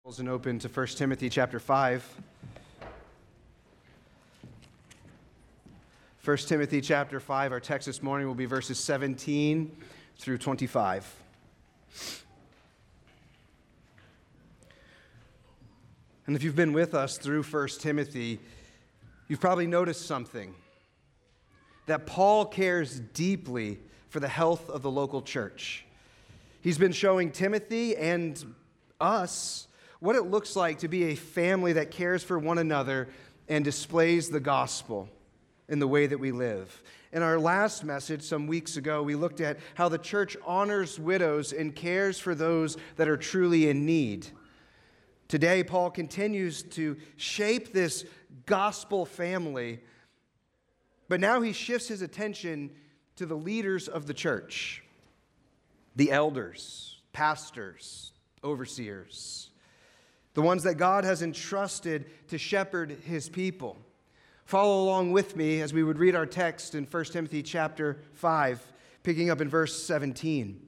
And open to 1 Timothy chapter 5. 1 Timothy chapter 5, our text this morning will be verses 17 through 25. And if you've been with us through 1 Timothy, you've probably noticed something. That Paul cares deeply for the health of the local church. He's been showing Timothy and us what it looks like to be a family that cares for one another and displays the gospel in the way that we live. In our last message some weeks ago, we looked at how the church honors widows and cares for those that are truly in need. Today, Paul continues to shape this gospel family, but now he shifts his attention to the leaders of the church, the elders, pastors, overseers, the ones that God has entrusted to shepherd his people. Follow along with me as we would read our text in 1 Timothy chapter 5, picking up in verse 17.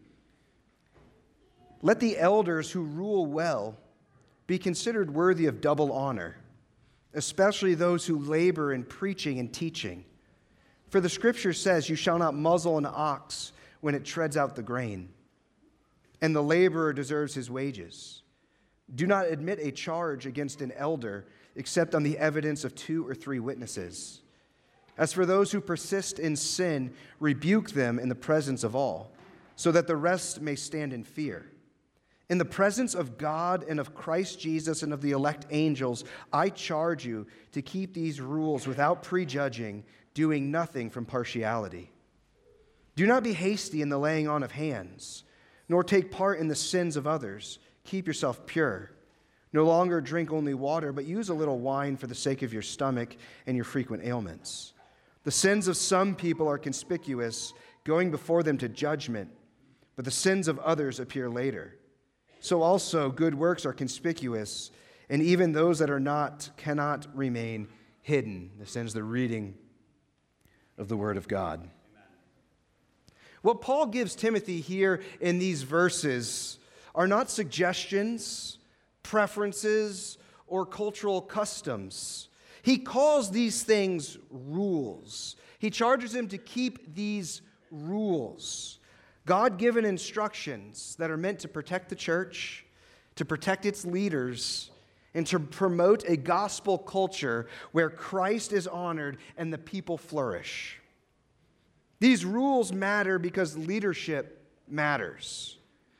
Let the elders who rule well be considered worthy of double honor, especially those who labor in preaching and teaching. For the scripture says, "You shall not muzzle an ox when it treads out the grain, and the laborer deserves his wages. Do not admit a charge against an elder except on the evidence of 2 or 3 witnesses. As for those who persist in sin, rebuke them in the presence of all, so that the rest may stand in fear. In the presence of God and of Christ Jesus and of the elect angels, I charge you to keep these rules without prejudging, doing nothing from partiality. Do not be hasty in the laying on of hands, nor take part in the sins of others. Keep yourself pure. No longer drink only water, but use a little wine for the sake of your stomach and your frequent ailments. The sins of some people are conspicuous, going before them to judgment, but the sins of others appear later. So also good works are conspicuous, and even those that are not cannot remain hidden." This ends the reading of the Word of God. Amen. What Paul gives Timothy here in these verses are not suggestions, preferences, or cultural customs. He calls these things rules. He charges him to keep these rules, God-given instructions that are meant to protect the church, to protect its leaders, and to promote a gospel culture where Christ is honored and the people flourish. These rules matter because leadership matters.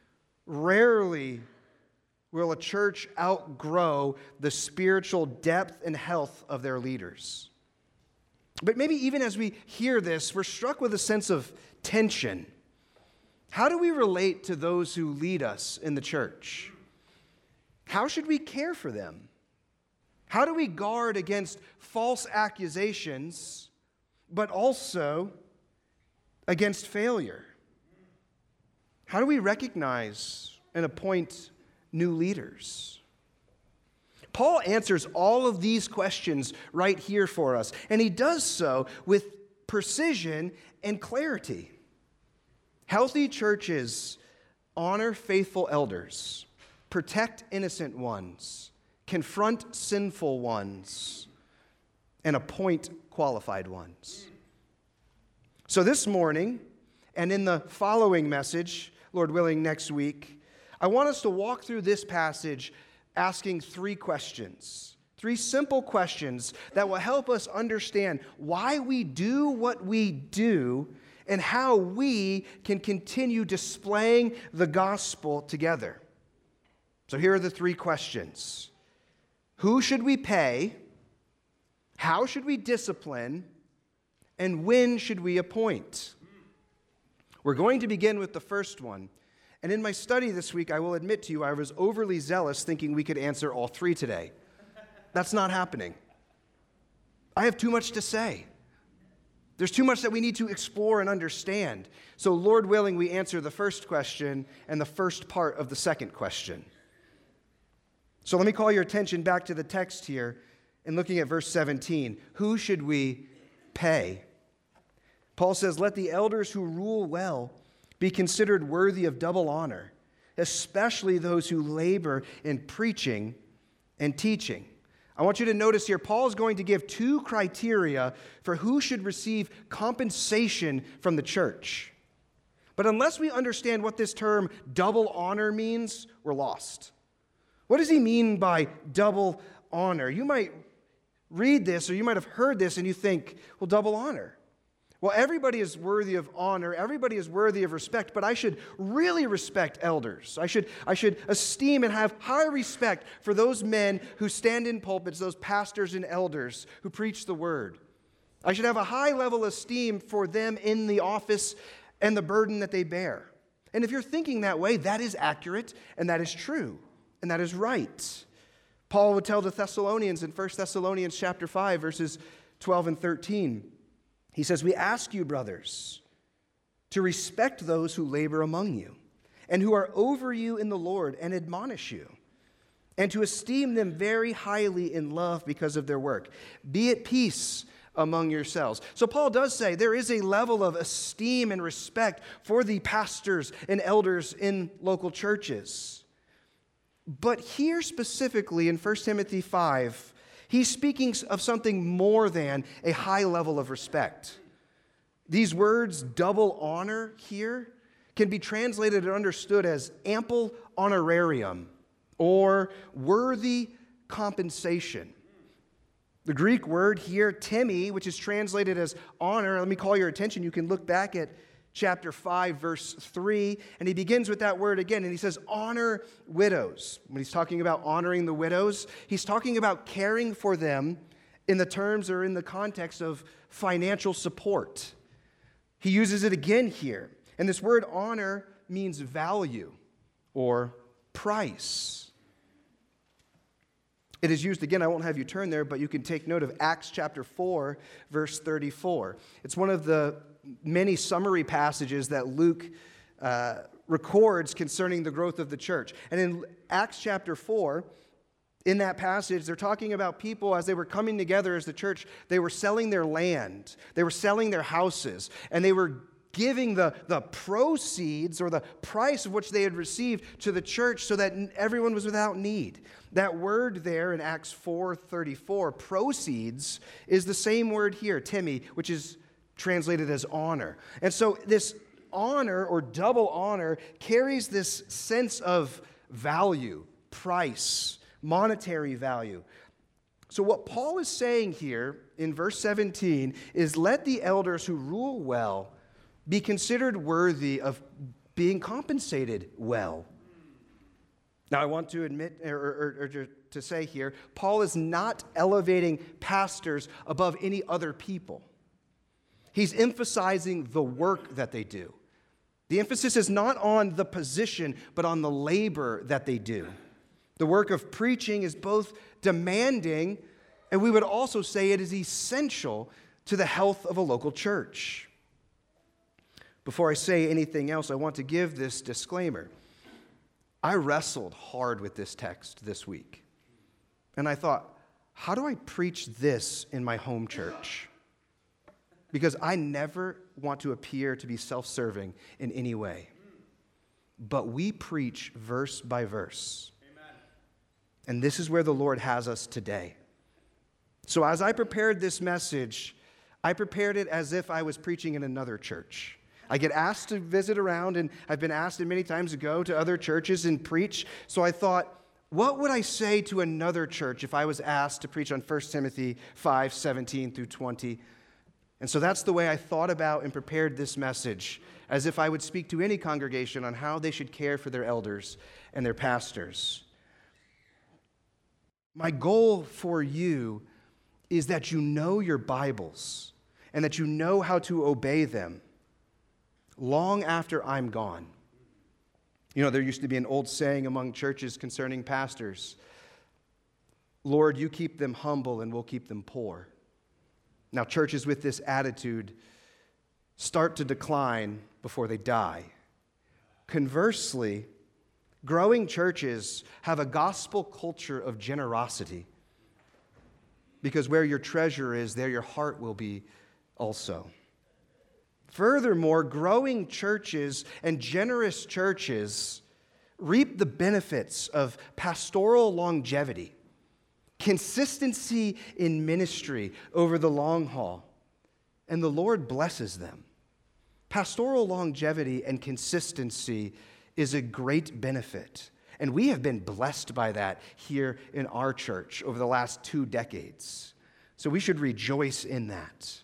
Rarely will a church outgrow the spiritual depth and health of their leaders. But maybe even as we hear this, we're struck with a sense of tension. How do we relate to those who lead us in the church? How should we care for them? How do we guard against false accusations, but also against failure? How do we recognize and appoint new leaders? Paul answers all of these questions right here for us, and he does so with precision and clarity. Healthy churches honor faithful elders, protect innocent ones, confront sinful ones, and appoint qualified ones. So this morning, and in the following message, Lord willing, next week, I want us to walk through this passage asking 3 questions, 3 simple questions that will help us understand why we do what we do and how we can continue displaying the gospel together. So here are the 3 questions. Who should we pay? How should we discipline? And when should we appoint? We're going to begin with the first one. And in my study this week, I will admit to you, I was overly zealous thinking we could answer all 3 today. That's not happening. I have too much to say. There's too much that we need to explore and understand. So Lord willing, we answer the first question and the first part of the second question. So let me call your attention back to the text here and looking at verse 17. Who should we pay? Paul says, "Let the elders who rule well be considered worthy of double honor, especially those who labor in preaching and teaching. I want you to notice here, Paul is going to give two criteria for who should receive compensation from the church. But unless we understand what this term double honor means, we're lost. What does he mean by double honor? You might read this or you might have heard this and you think, well, double honor. Well, everybody is worthy of honor. Everybody is worthy of respect, but I should really respect elders. I should esteem and have high respect for those men who stand in pulpits, those pastors and elders who preach the word. I should have a high level of esteem for them in the office and the burden that they bear. And if you're thinking that way, that is accurate and that is true and that is right. Paul would tell the Thessalonians in 1 Thessalonians chapter 5, verses 12 and 13. He says, "We ask you, brothers, to respect those who labor among you and who are over you in the Lord and admonish you, and to esteem them very highly in love because of their work. Be at peace among yourselves." So Paul does say there is a level of esteem and respect for the pastors and elders in local churches. But here specifically in 1 Timothy 5, he's speaking of something more than a high level of respect. These words, double honor here, can be translated and understood as ample honorarium or worthy compensation. The Greek word here, timi, which is translated as honor, let me call your attention. You can look back at chapter 5, verse 3, and he begins with that word again, and he says, honor widows. When he's talking about honoring the widows, he's talking about caring for them in the terms or in the context of financial support. He uses it again here, and this word honor means value or price. It is used again, I won't have you turn there, but you can take note of Acts chapter 4, verse 34. It's one of the many summary passages that Luke records concerning the growth of the church. And in Acts chapter 4, in that passage, they're talking about people as they were coming together as the church. They were selling their land, they were selling their houses, and they were giving the proceeds or the price of which they had received to the church so that everyone was without need. That word there in Acts 4:34, proceeds, is the same word here, timi, which is translated as honor. And so this honor or double honor carries this sense of value, price, monetary value. So what Paul is saying here in verse 17 is let the elders who rule well be considered worthy of being compensated well. Now, I want to admit or to say here, Paul is not elevating pastors above any other people. He's emphasizing the work that they do. The emphasis is not on the position, but on the labor that they do. The work of preaching is both demanding, and we would also say it is essential to the health of a local church. Before I say anything else, I want to give this disclaimer. I wrestled hard with this text this week, and I thought, how do I preach this in my home church? Because I never want to appear to be self-serving in any way. But we preach verse by verse. Amen. And this is where the Lord has us today. So as I prepared this message, I prepared it as if I was preaching in another church. I get asked to visit around, and I've been asked many times to go to other churches and preach. So I thought, what would I say to another church if I was asked to preach on 1 Timothy 5:17 through 20? And so that's the way I thought about and prepared this message, as if I would speak to any congregation on how they should care for their elders and their pastors. My goal for you is that you know your Bibles and that you know how to obey them long after I'm gone. You know, there used to be an old saying among churches concerning pastors, Lord, you keep them humble and we'll keep them poor. Now, churches with this attitude start to decline before they die. Conversely, growing churches have a gospel culture of generosity, because where your treasure is, there your heart will be also. Furthermore, growing churches and generous churches reap the benefits of pastoral longevity, consistency in ministry over the long haul, and the Lord blesses them. Pastoral longevity and consistency is a great benefit, and we have been blessed by that here in our church over the last 2 decades. So we should rejoice in that.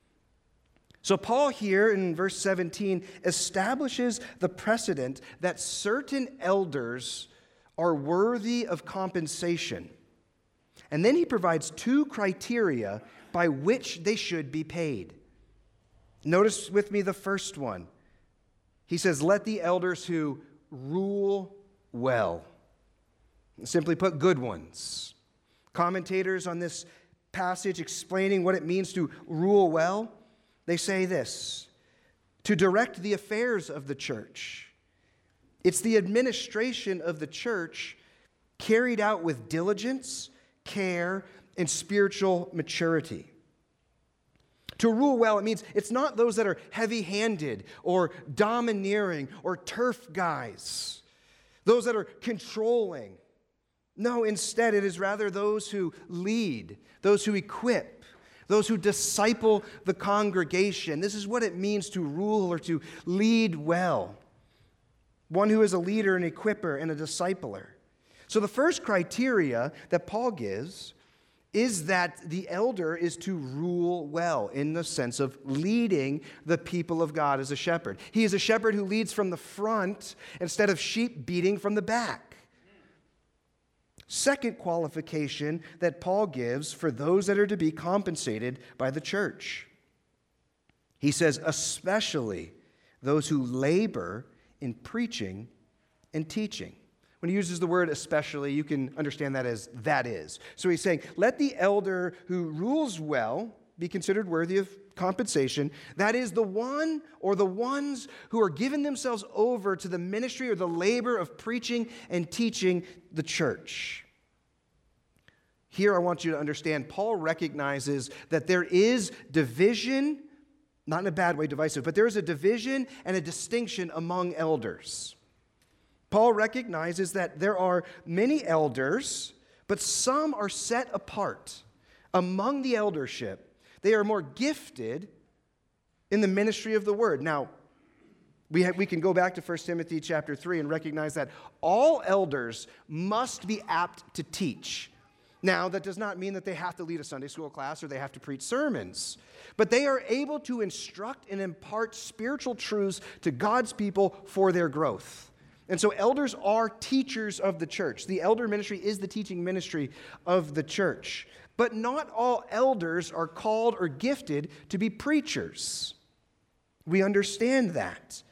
So Paul here in verse 17 establishes the precedent that certain elders are worthy of compensation. And then he provides 2 criteria by which they should be paid. Notice with me the first one. He says, let the elders who rule well. Simply put, good ones. Commentators on this passage explaining what it means to rule well, they say this: to direct the affairs of the church. It's the administration of the church carried out with diligence, care, and spiritual maturity. To rule well, it means it's not those that are heavy-handed or domineering or turf guys, those that are controlling. No, instead, it is rather those who lead, those who equip, those who disciple the congregation. This is what it means to rule or to lead well. One who is a leader, an equipper, and a discipler. So the first criteria that Paul gives is that the elder is to rule well in the sense of leading the people of God as a shepherd. He is a shepherd who leads from the front instead of sheep beating from the back. Second qualification that Paul gives for those that are to be compensated by the church. He says, especially those who labor in preaching and teaching. When he uses the word especially, you can understand that as that is. So he's saying, let the elder who rules well be considered worthy of compensation. That is the one or the ones who are giving themselves over to the ministry or the labor of preaching and teaching the church. Here I want you to understand, Paul recognizes that there is division, not in a bad way, divisive, but there is a division and a distinction among elders. Paul recognizes that there are many elders, but some are set apart among the eldership. They are more gifted in the ministry of the word. Now, we can go back to 1 Timothy chapter 3 and recognize that all elders must be apt to teach. Now, that does not mean that they have to lead a Sunday school class or they have to preach sermons, but they are able to instruct and impart spiritual truths to God's people for their growth. And so elders are teachers of the church. The elder ministry is the teaching ministry of the church. But not all elders are called or gifted to be preachers. We understand that.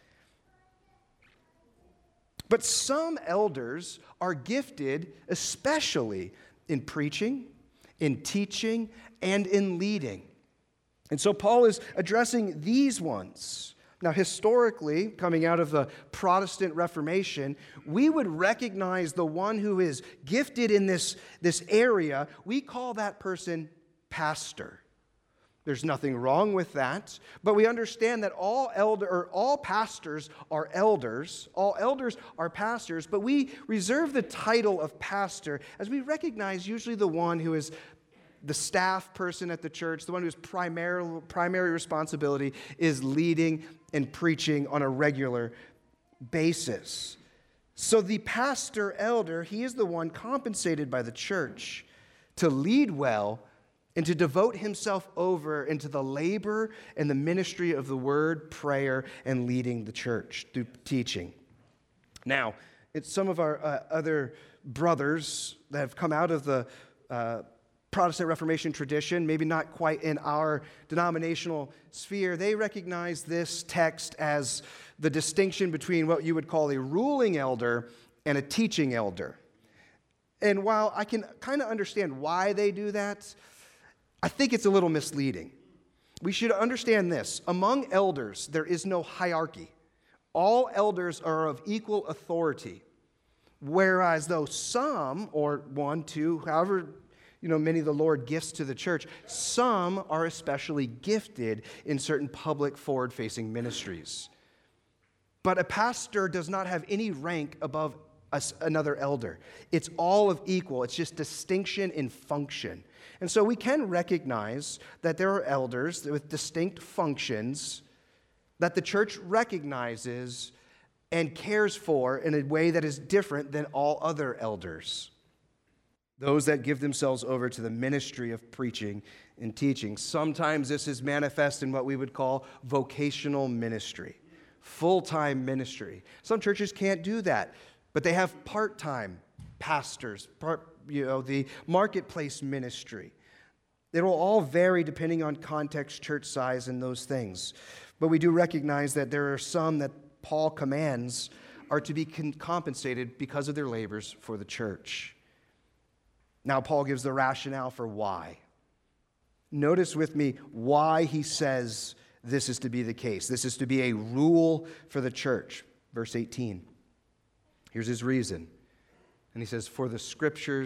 But some elders are gifted especially in preaching, in teaching, and in leading. And so Paul is addressing these ones. Now, historically, coming out of the Protestant Reformation, we would recognize the one who is gifted in this area. We call that person pastor. There's nothing wrong with that, but we understand that all pastors are elders. All elders are pastors, but we reserve the title of pastor as we recognize usually the one who is the staff person at the church, the one whose primary responsibility is leading and preaching on a regular basis. So the pastor elder, he is the one compensated by the church to lead well and to devote himself over into the labor and the ministry of the word, prayer, and leading the church through teaching. Now, it's some of our other brothers that have come out of the Protestant Reformation tradition, maybe not quite in our denominational sphere, they recognize this text as the distinction between what you would call a ruling elder and a teaching elder. And while I can kind of understand why they do that, I think it's a little misleading. We should understand this. Among elders, there is no hierarchy. All elders are of equal authority. Whereas though some, or one, two, however many the Lord gifts to the church, some are especially gifted in certain public forward-facing ministries. But a pastor does not have any rank above another elder. It's all of equal. It's just distinction in function. And so we can recognize that there are elders with distinct functions that the church recognizes and cares for in a way that is different than all other elders. Those that give themselves over to the ministry of preaching and teaching. Sometimes this is manifest in what we would call vocational ministry, full-time ministry. Some churches can't do that, but they have part-time pastors, the marketplace ministry. It will all vary depending on context, church size, and those things. But we do recognize that there are some that Paul commands are to be compensated because of their labors for the church. Now, Paul gives the rationale for why. Notice with me why he says this is to be the case. This is to be a rule for the church. Verse 18. Here's his reason. And he says, for the scripture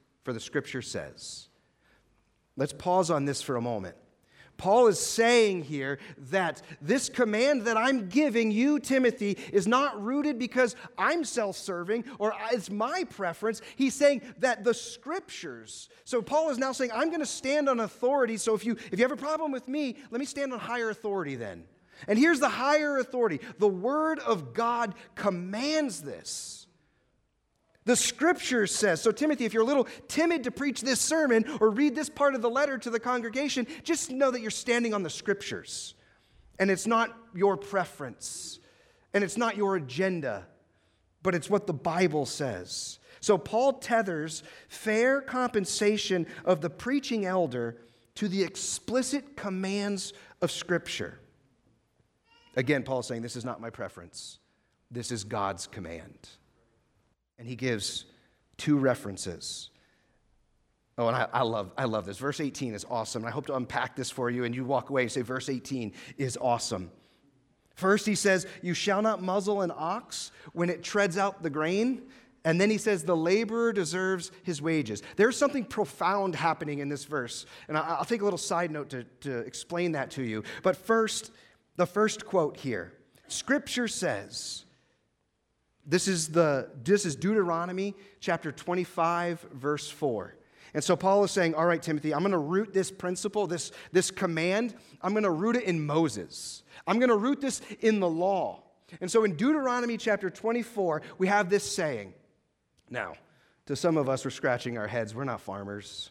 says. Let's pause on this for a moment. Paul is saying here that this command that I'm giving you, Timothy, is not rooted because I'm self-serving or it's my preference. He's saying that the scriptures. So Paul is now saying, I'm going to stand on authority. So if you have a problem with me, let me stand on higher authority then. And here's the higher authority. The word of God commands this. The scripture says, so Timothy, if you're a little timid to preach this sermon or read this part of the letter to the congregation, just know that you're standing on the scriptures. And it's not your preference. And it's not your agenda. But it's what the Bible says. So Paul tethers fair compensation of the preaching elder to the explicit commands of scripture. Again, Paul's saying, this is not my preference. This is God's command. And he gives two references. Oh, and I love this. Verse 18 is awesome. And I hope to unpack this for you, and you walk away and say, verse 18 is awesome. First, he says, you shall not muzzle an ox when it treads out the grain. And then he says, the laborer deserves his wages. There's something profound happening in this verse. And I'll take a little side note to explain that to you. But first, the first quote here. Scripture says, This is Deuteronomy chapter 25, verse 4. And so Paul is saying, all right, Timothy, I'm going to root this principle, this command, I'm going to root it in Moses. I'm going to root this in the law. And so in Deuteronomy chapter 24, we have this saying. Now, to some of us, we're scratching our heads. We're not farmers.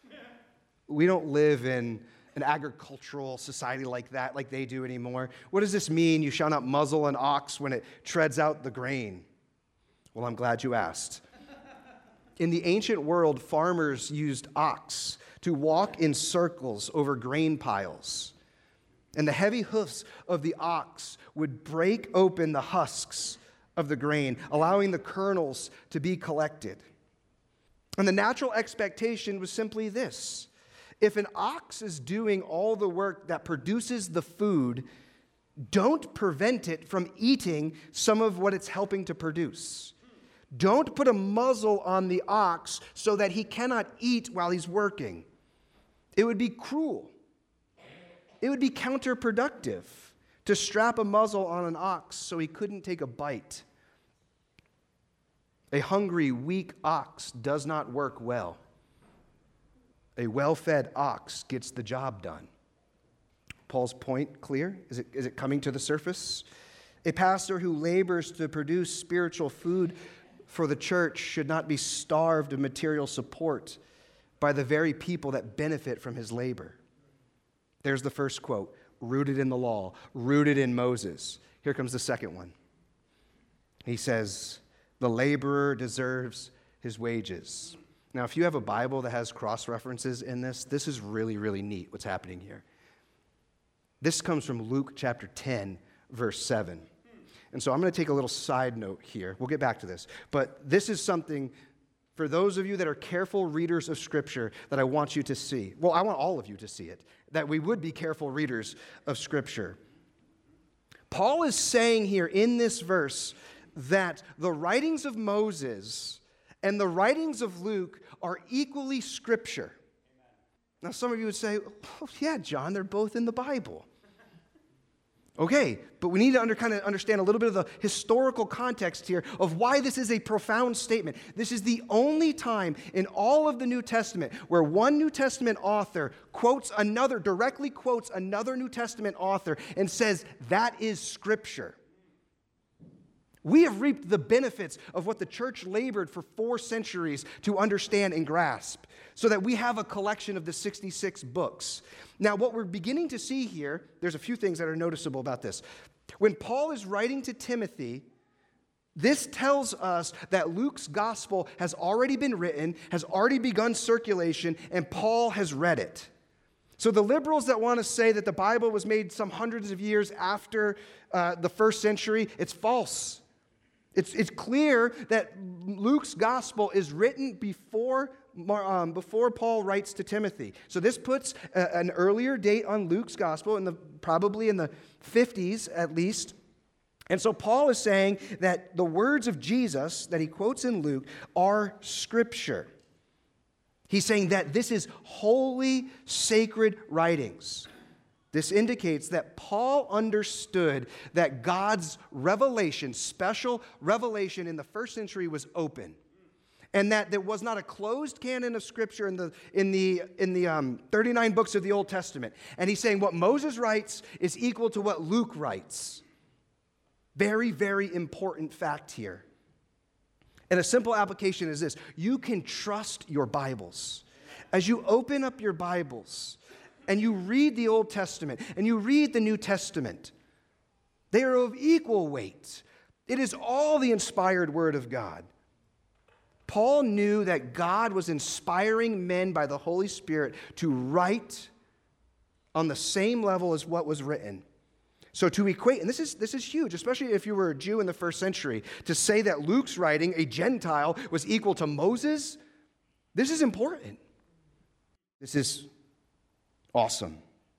We don't live in an agricultural society like that, like they do anymore. What does this mean? You shall not muzzle an ox when it treads out the grain. Well, I'm glad you asked. In the ancient world, farmers used ox to walk in circles over grain piles. And the heavy hoofs of the ox would break open the husks of the grain, allowing the kernels to be collected. And the natural expectation was simply this. If an ox is doing all the work that produces the food, don't prevent it from eating some of what it's helping to produce. Don't put a muzzle on the ox so that he cannot eat while he's working. It would be cruel. It would be counterproductive to strap a muzzle on an ox so he couldn't take a bite. A hungry, weak ox does not work well. A well-fed ox gets the job done. Paul's point clear? Is it coming to the surface? A pastor who labors to produce spiritual food for the church should not be starved of material support by the very people that benefit from his labor. There's the first quote, rooted in the law, rooted in Moses. Here comes the second one. He says, the laborer deserves his wages. Now, if you have a Bible that has cross-references in this is really, really neat what's happening here. This comes from Luke chapter 10, verse 7. And so I'm going to take a little side note here. We'll get back to this. But this is something for those of you that are careful readers of Scripture that I want you to see. Well, I want all of you to see it, that we would be careful readers of Scripture. Paul is saying here in this verse that the writings of Moses and the writings of Luke are equally Scripture. Now, some of you would say, oh, yeah, John, they're both in the Bible. Okay, but we need to kind of understand a little bit of the historical context here of why this is a profound statement. This is the only time in all of the New Testament where one New Testament author directly quotes another New Testament author and says, that is Scripture. We have reaped the benefits of what the church labored for 4 centuries to understand and grasp, so that we have a collection of the 66 books. Now, what we're beginning to see here, there's a few things that are noticeable about this. When Paul is writing to Timothy, this tells us that Luke's gospel has already been written, has already begun circulation, and Paul has read it. So the liberals that want to say that the Bible was made some hundreds of years after the first century, it's false. It's clear that Luke's gospel is written before Paul writes to Timothy. So this puts an earlier date on Luke's gospel, probably in the 50s at least. And so Paul is saying that the words of Jesus that he quotes in Luke are Scripture. He's saying that this is holy, sacred writings. This indicates that Paul understood that God's revelation, special revelation in the first century, was open, and that there was not a closed canon of Scripture in the 39 books of the Old Testament. And he's saying what Moses writes is equal to what Luke writes. Very, very important fact here. And a simple application is this: you can trust your Bibles. As you open up your Bibles and you read the Old Testament and you read the New Testament, they are of equal weight. It is all the inspired Word of God. Paul knew that God was inspiring men by the Holy Spirit to write on the same level as what was written. So to equate, and this is huge, especially if you were a Jew in the first century, to say that Luke's writing, a Gentile, was equal to Moses, this is important. This is awesome.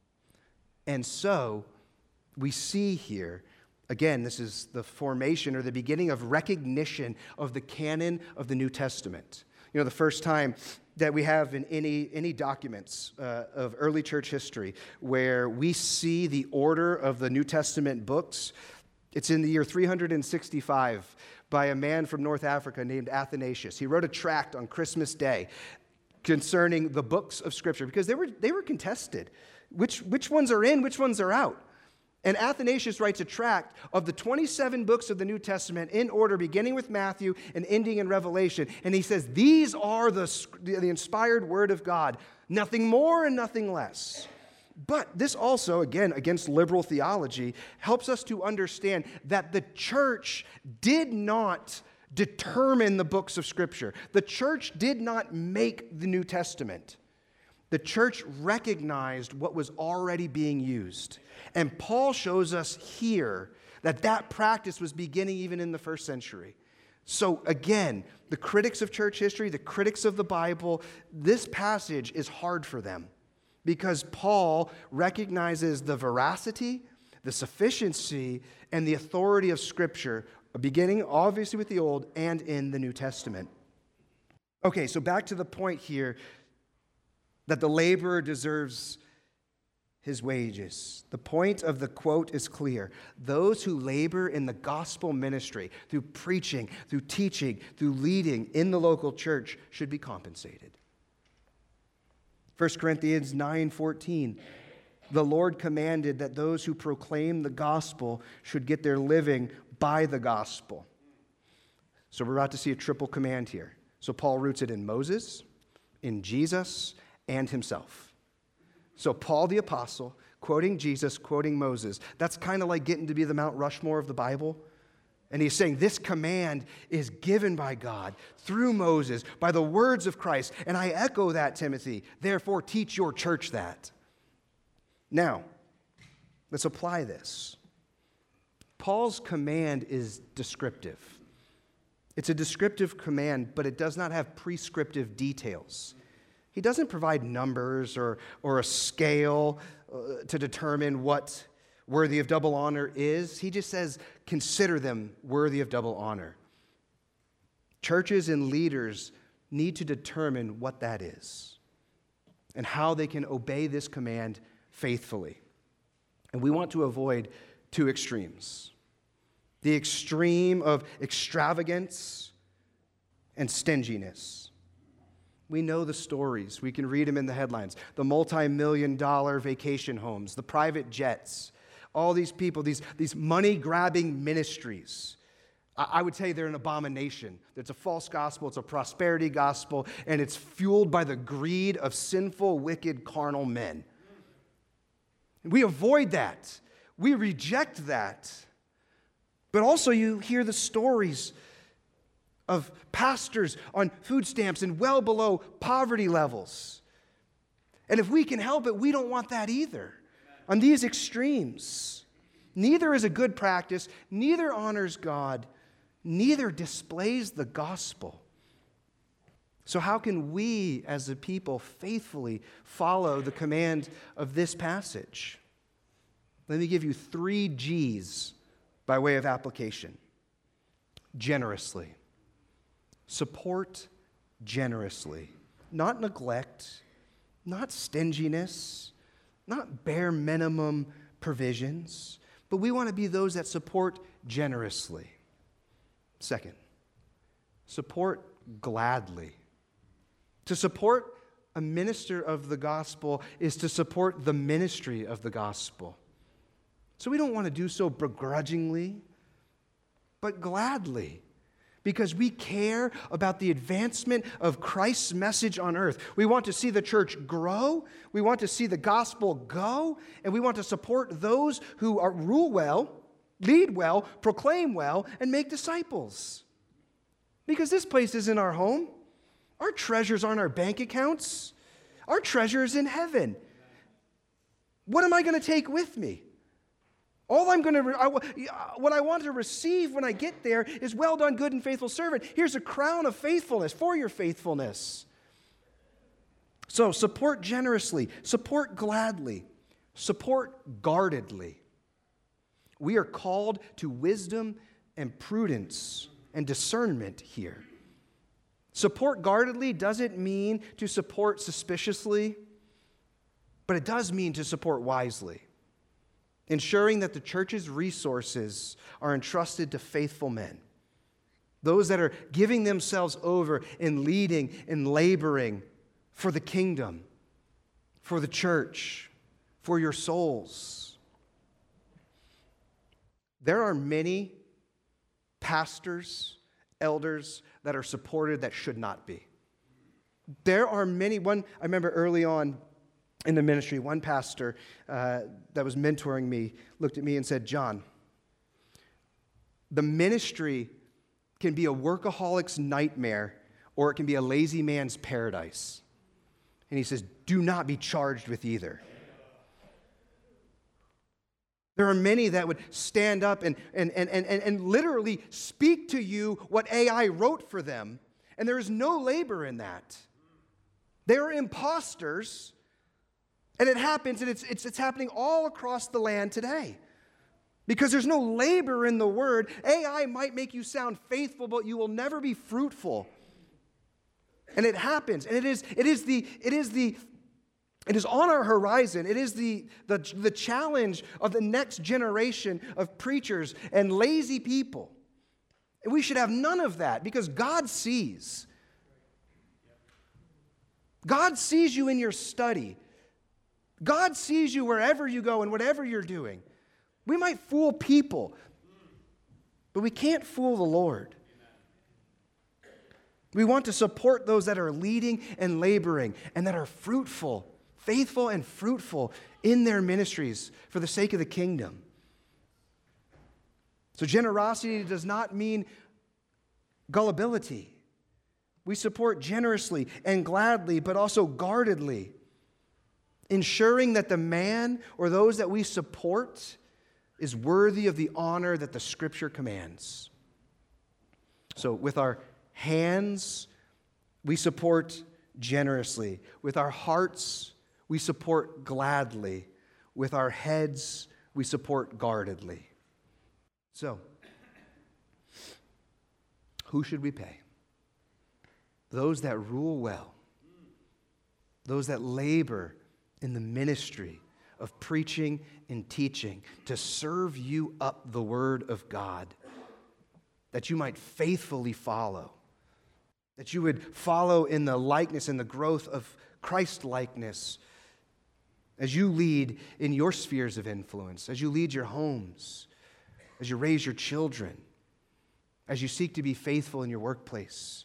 And so we see here, again, this is the formation or the beginning of recognition of the canon of the New Testament. You know, the first time that we have in any documents of early church history where we see the order of the New Testament books, it's in the year 365 by a man from North Africa named Athanasius. He wrote a tract on Christmas Day concerning the books of Scripture, because they were contested. Which ones are in, which ones are out? And Athanasius writes a tract of the 27 books of the New Testament in order, beginning with Matthew and ending in Revelation. And he says, these are the inspired Word of God, nothing more and nothing less. But this also, again, against liberal theology, helps us to understand that the church did not determine the books of Scripture. The church did not make the New Testament. The church recognized what was already being used. And Paul shows us here that practice was beginning even in the first century. So again, the critics of church history, the critics of the Bible, this passage is hard for them because Paul recognizes the veracity, the sufficiency, and the authority of Scripture, beginning obviously with the Old and in the New Testament. Okay, so back to the point here that the laborer deserves his wages. The point of the quote is clear. Those who labor in the gospel ministry, through preaching, through teaching, through leading in the local church, should be compensated. 1 Corinthians 9:14, the Lord commanded that those who proclaim the gospel should get their living by the gospel. So we're about to see a triple command here. So Paul roots it in Moses, in Jesus, and himself. So Paul the apostle, quoting Jesus, quoting Moses, that's kind of like getting to be the Mount Rushmore of the Bible. And he's saying this command is given by God through Moses, by the words of Christ. And I echo that, Timothy. Therefore, teach your church that. Now, let's apply this. Paul's command is descriptive. It's a descriptive command, but it does not have prescriptive details. He doesn't provide numbers or a scale to determine what worthy of double honor is. He just says, consider them worthy of double honor. Churches and leaders need to determine what that is and how they can obey this command faithfully. And we want to avoid two extremes: the extreme of extravagance and stinginess. We know the stories. We can read them in the headlines. The multi-million-dollar vacation homes, the private jets, all these people, these money-grabbing ministries. I would say they're an abomination. It's a false gospel. It's a prosperity gospel, and it's fueled by the greed of sinful, wicked, carnal men. We avoid that. We reject that. But also you hear the stories of pastors on food stamps and well below poverty levels. And if we can help it, we don't want that either. On these extremes, neither is a good practice, neither honors God, neither displays the gospel. So how can we as a people faithfully follow the command of this passage? Let me give you 3 G's by way of application. Generously. Support generously. Not neglect, not stinginess, not bare minimum provisions, but we want to be those that support generously. Second, support gladly. To support a minister of the gospel is to support the ministry of the gospel. So we don't want to do so begrudgingly, but gladly, because we care about the advancement of Christ's message on earth. We want to see the church grow, we want to see the gospel go, and we want to support those who rule well, lead well, proclaim well, and make disciples. Because this place isn't our home. Our treasures aren't our bank accounts. Our treasure is in heaven. What am I going to take with me? All what I want to receive when I get there is, well done, good and faithful servant. Here's a crown of faithfulness for your faithfulness. So support generously, support gladly, support guardedly. We are called to wisdom and prudence and discernment here. Support guardedly doesn't mean to support suspiciously, but it does mean to support wisely, ensuring that the church's resources are entrusted to faithful men, those that are giving themselves over in leading and laboring for the kingdom, for the church, for your souls. There are many pastors, elders that are supported that should not be. There are many. I remember early on in the ministry, one pastor that was mentoring me looked at me and said, "John, the ministry can be a workaholic's nightmare or it can be a lazy man's paradise." And he says, "Do not be charged with either." There are many that would stand up and literally speak to you what AI wrote for them, and there is no labor in that. They are imposters. And it happens, and it's happening all across the land today. Because there's no labor in the word. AI might make you sound faithful, but you will never be fruitful. And it happens. And it is on our horizon. It is the challenge of the next generation of preachers and lazy people. And we should have none of that, because God sees. God sees you in your study. God sees you wherever you go and whatever you're doing. We might fool people, but we can't fool the Lord. We want to support those that are leading and laboring and that are fruitful, faithful and fruitful in their ministries for the sake of the kingdom. So generosity does not mean gullibility. We support generously and gladly, but also guardedly, ensuring that the man or those that we support is worthy of the honor that the Scripture commands. So with our hands, we support generously. With our hearts, we support gladly. With our heads, we support guardedly. So, who should we pay? Those that rule well, those that labor in the ministry of preaching and teaching to serve you up the word of God, that you might faithfully follow, that you would follow in the likeness and the growth of Christ-likeness as you lead in your spheres of influence, as you lead your homes, as you raise your children, as you seek to be faithful in your workplace.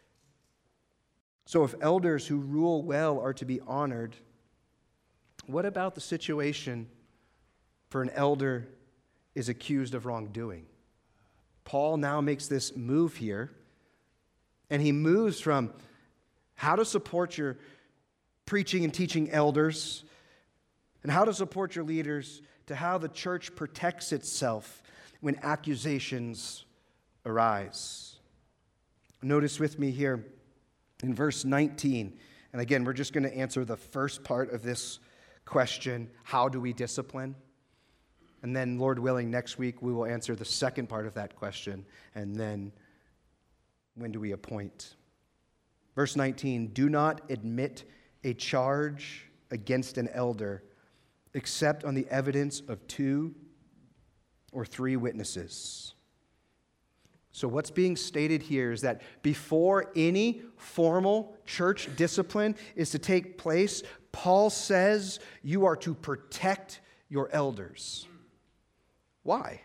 So if elders who rule well are to be honored, what about the situation for an elder is accused of wrongdoing? Paul now makes this move here, and he moves from how to support your preaching and teaching elders and how to support your leaders to how the church protects itself when accusations arise. Notice with me here in verse 19, and again, we're just going to answer the first part of this question, how do we discipline? And then, Lord willing, next week we will answer the second part of that question, and then when do we appoint? Verse 19, do not admit a charge against an elder except on the evidence of 2 or 3 witnesses. So what's being stated here is that before any formal church discipline is to take place, Paul says you are to protect your elders. Why?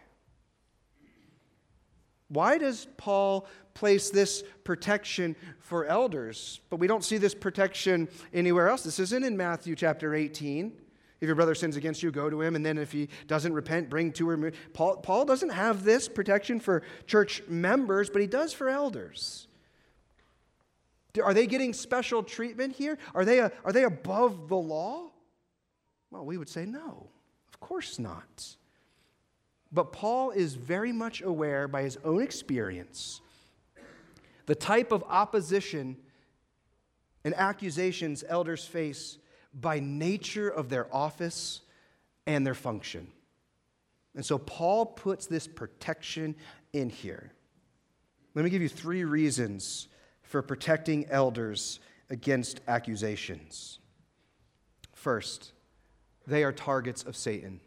Why does Paul place this protection for elders? But we don't see this protection anywhere else. This isn't in Matthew chapter 18. If your brother sins against you, go to him, and then if he doesn't repent, bring 2 or more. Paul doesn't have this protection for church members, but he does for elders. Are they getting special treatment here? Are they above the law? Well, we would say no, of course not. But Paul is very much aware by his own experience the type of opposition and accusations elders face by nature of their office and their function. And so Paul puts this protection in here. Let me give you 3 reasons for protecting elders against accusations. First, they are targets of Satan.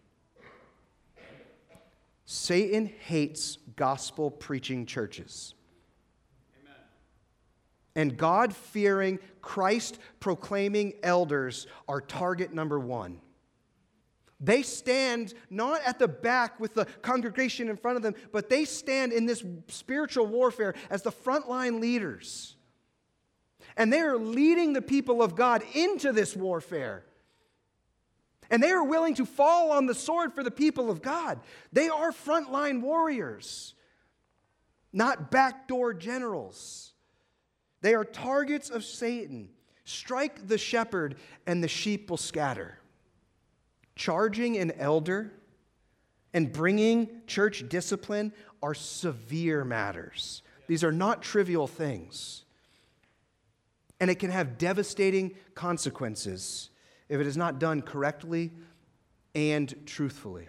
Satan hates gospel-preaching churches. Amen. And God-fearing, Christ-proclaiming elders are target number 1. They stand not at the back with the congregation in front of them, but they stand in this spiritual warfare as the frontline leaders. And they are leading the people of God into this warfare. And they are willing to fall on the sword for the people of God. They are frontline warriors, not backdoor generals. They are targets of Satan. Strike the shepherd, and the sheep will scatter. Charging an elder and bringing church discipline are severe matters. These are not trivial things. And it can have devastating consequences if it is not done correctly and truthfully.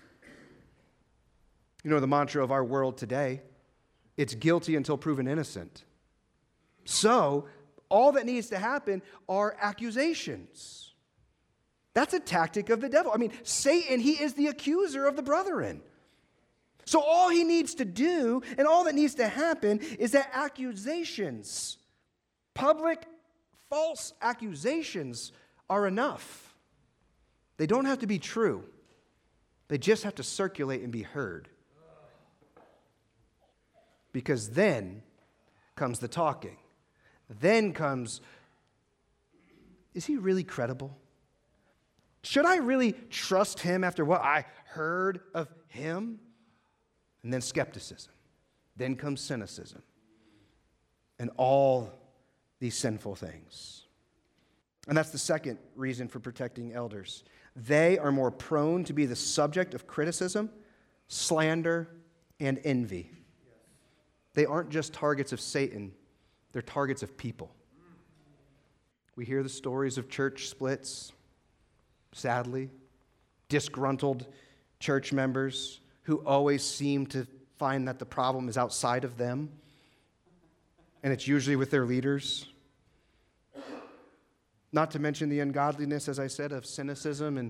You know the mantra of our world today, it's guilty until proven innocent. So, all that needs to happen are accusations. That's a tactic of the devil. I mean, Satan, he is the accuser of the brethren. So all he needs to do and all that needs to happen is that accusations, public false accusations, are enough. They don't have to be true. They just have to circulate and be heard. Because then comes the talking. Then comes, is he really credible? Should I really trust him after what I heard of him? And then skepticism. Then comes cynicism. And all these sinful things. And that's the second reason for protecting elders. They are more prone to be the subject of criticism, slander, and envy. They aren't just targets of Satan, they're targets of people. We hear the stories of church splits, sadly, disgruntled church members who always seem to find that the problem is outside of them, and it's usually with their leaders. Not to mention the ungodliness, as I said, of cynicism and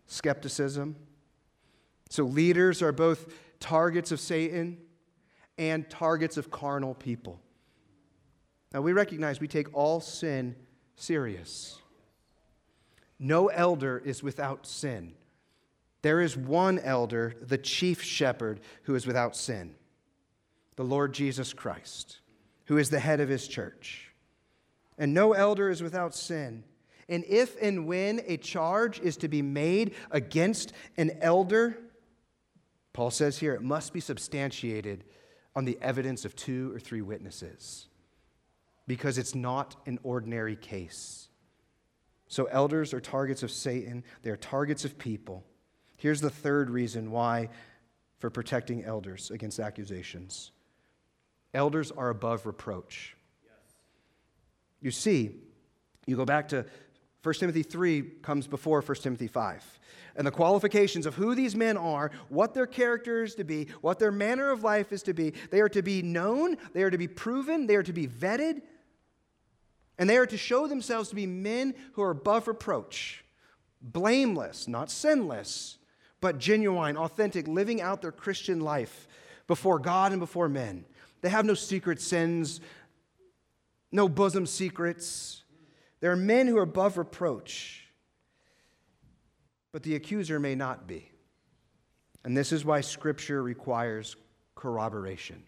skepticism. So leaders are both targets of Satan and targets of carnal people. Now we recognize we take all sin serious. No elder is without sin. There is one elder, the chief shepherd, who is without sin, the Lord Jesus Christ, who is the head of his church. And no elder is without sin. And if and when a charge is to be made against an elder, Paul says here, it must be substantiated on the evidence of 2 or 3 witnesses, because it's not an ordinary case. So elders are targets of Satan. They are targets of people. Here's the third reason why for protecting elders against accusations. Elders are above reproach. Yes. You see, you go back to 1 Timothy 3 comes before 1 Timothy 5. And the qualifications of who these men are, what their character is to be, what their manner of life is to be, they are to be known, they are to be proven, they are to be vetted, and they are to show themselves to be men who are above reproach, blameless, not sinless, but genuine, authentic, living out their Christian life before God and before men. They have no secret sins, no bosom secrets. There are men who are above reproach, but the accuser may not be. And this is why Scripture requires corroboration.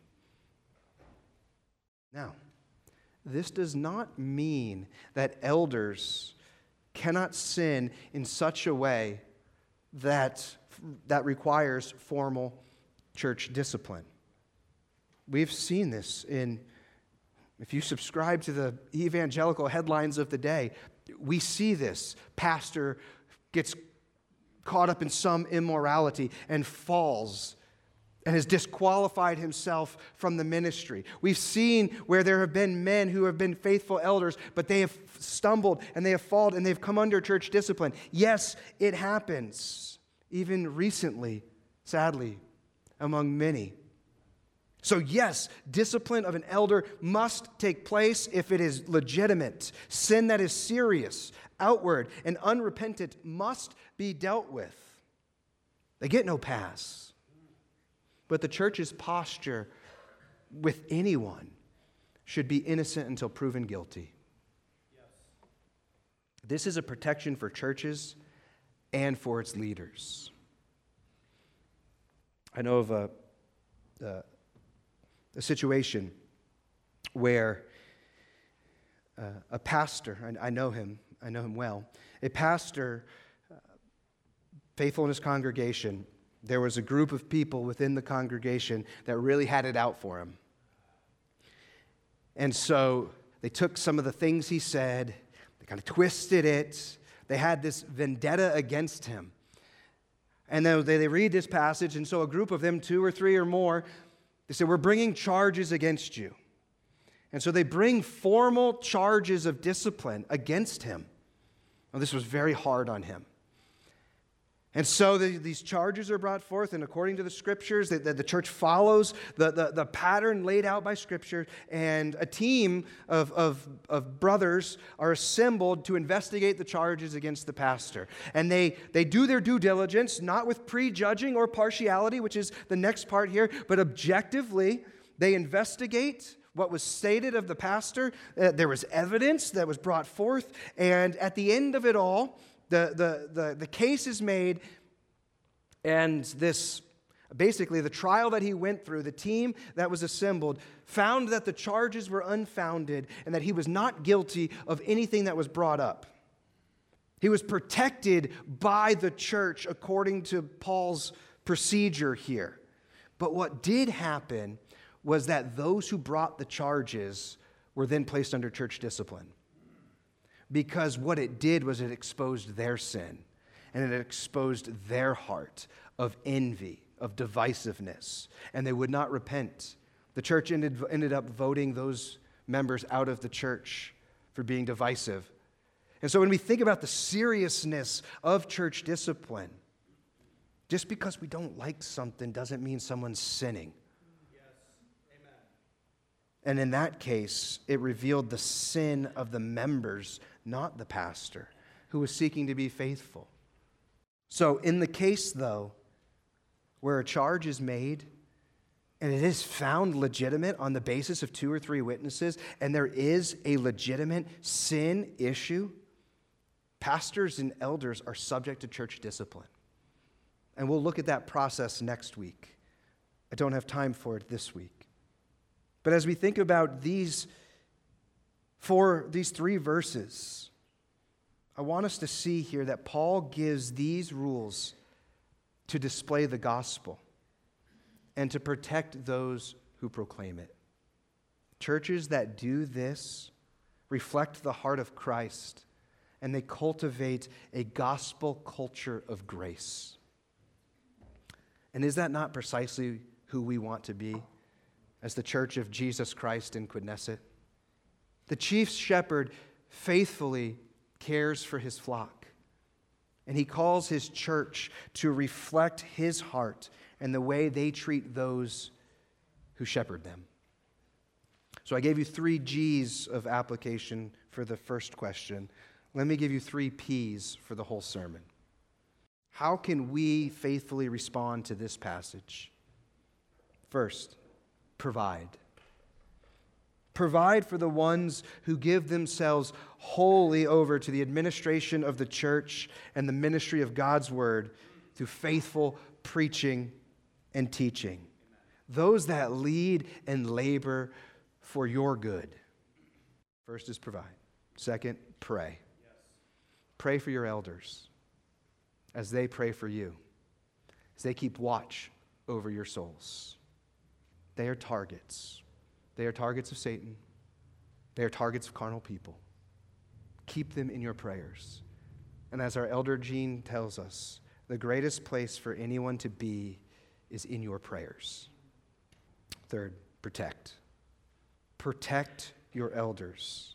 Now, this does not mean that elders cannot sin in such a way that requires formal church discipline. We've seen this if you subscribe to the evangelical headlines of the day, we see this. Pastor gets caught up in some immorality and falls and has disqualified himself from the ministry. We've seen where there have been men who have been faithful elders, but they have stumbled and they have fallen and they've come under church discipline. Yes, it happens, even recently, sadly, among many. So yes, discipline of an elder must take place if it is legitimate. Sin that is serious, outward, and unrepentant must be dealt with. They get no pass. But the church's posture with anyone should be innocent until proven guilty. Yes. This is a protection for churches and for its leaders. I know of a situation where a pastor, I know him well, a pastor, faithful in his congregation, there was a group of people within the congregation that really had it out for him. And so they took some of the things he said, they kind of twisted it, they had this vendetta against him. And then they read this passage, and so a group of them, 2 or 3 or more, they said, we're bringing charges against you. And so they bring formal charges of discipline against him. Now, this was very hard on him. And so these charges are brought forth, and according to the Scriptures, the church follows the pattern laid out by Scripture, and a team of brothers are assembled to investigate the charges against the pastor. And they do their due diligence, not with prejudging or partiality, which is the next part here, but objectively, they investigate what was stated of the pastor. There was evidence that was brought forth, and at the end of it all, the case is made, and this, basically the trial that he went through, the team that was assembled, found that the charges were unfounded and that he was not guilty of anything that was brought up. He was protected by the church according to Paul's procedure here. But what did happen was that those who brought the charges were then placed under church discipline. Because what it did was it exposed their sin, and it exposed their heart of envy, of divisiveness, and they would not repent. The church ended up voting those members out of the church for being divisive. And so when we think about the seriousness of church discipline, just because we don't like something doesn't mean someone's sinning. And in that case, it revealed the sin of the members, not the pastor, who was seeking to be faithful. So in the case, though, where a charge is made and it is found legitimate on the basis of 2 or 3 witnesses, and there is a legitimate sin issue, pastors and elders are subject to church discipline. And we'll look at that process next week. I don't have time for it this week. But as we think about these 3 verses, I want us to see here that Paul gives these rules to display the gospel and to protect those who proclaim it. Churches that do this reflect the heart of Christ, and they cultivate a gospel culture of grace. And is that not precisely who we want to be as the Church of Jesus Christ in Quidnesset? The chief shepherd faithfully cares for his flock, and he calls his church to reflect his heart and the way they treat those who shepherd them. So I gave you 3 G's of application for the first question. Let me give you 3 P's for the whole sermon. How can we faithfully respond to this passage? First, provide. Provide for the ones who give themselves wholly over to the administration of the church and the ministry of God's word through faithful preaching and teaching. Those that lead and labor for your good. First is provide. Second, pray. Pray for your elders as they pray for you, as they keep watch over your souls. They are targets. They are targets of Satan. They are targets of carnal people. Keep them in your prayers. And as our elder Gene tells us, the greatest place for anyone to be is in your prayers. Third, protect. Protect your elders.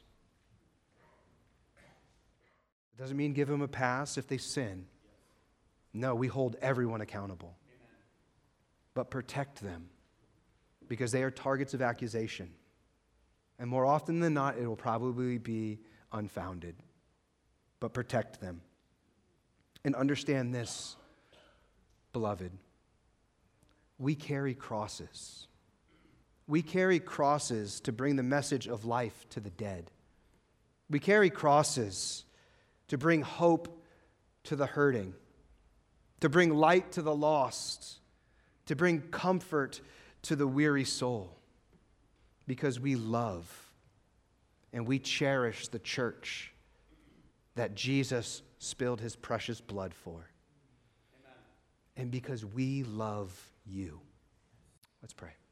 It doesn't mean give them a pass if they sin. No, we hold everyone accountable. But protect them, because they are targets of accusation. And more often than not, it will probably be unfounded. But protect them. And understand this, beloved. We carry crosses. We carry crosses to bring the message of life to the dead. We carry crosses to bring hope to the hurting, to bring light to the lost, to bring comfort to the weary soul, because we love and we cherish the church that Jesus spilled his precious blood for. Amen. And because we love you. Let's pray.